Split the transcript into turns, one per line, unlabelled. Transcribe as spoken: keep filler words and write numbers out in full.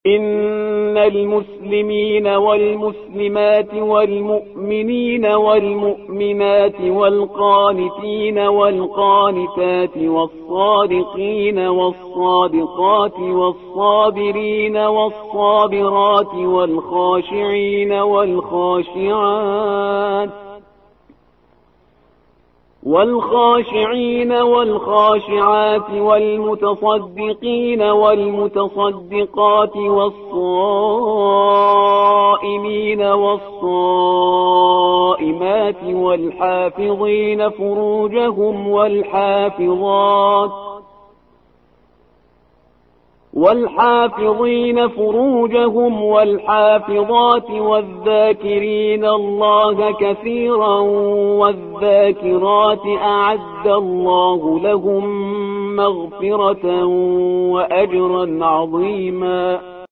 إن المسلمين والمسلمات والمؤمنين والمؤمنات والقانتين والقانتات والصادقين والصادقات والصابرين والصابرات والخاشعين والخاشعات والخاشعين والخاشعات والمتصدقين والمتصدقات والصائمين والصائمات والحافظين فروجهم والحافظات والحافظين فروجهم والحافظات والذاكرين الله كثيرا والذاكرات أعد الله لهم مغفرة وأجرا عظيما.